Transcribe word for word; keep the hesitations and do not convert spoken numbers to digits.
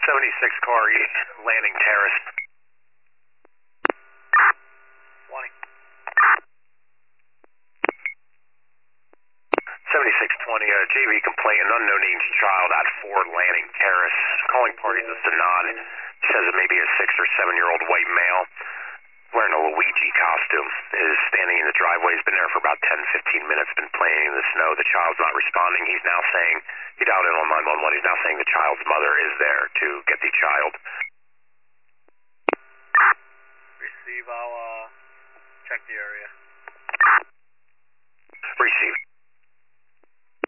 seventy-six car, landing terrace. twenty. seventy-six twenty, uh, J V complaint, an unknown named child at Ford Landing Terrace. Calling parties is Sanad. Says it may be a six or seven year old white male wearing a Luigi costume. Is standing in the driveway. He's been there for about ten, fifteen minutes, been playing in the snow. The child's not responding. He's now saying, he dialed in on nine one one, he's now saying the child's mother is there to get the child. Receive, I'll uh, check the area. Receive.